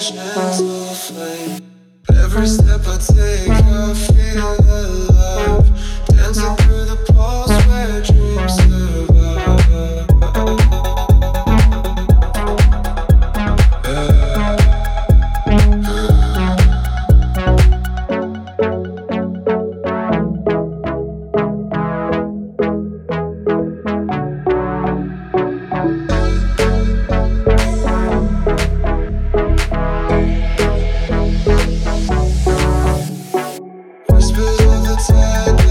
passion into a flame. Every step I take, I feel alive. Dancing through the pulse where dreams survive. Whispers of the tide.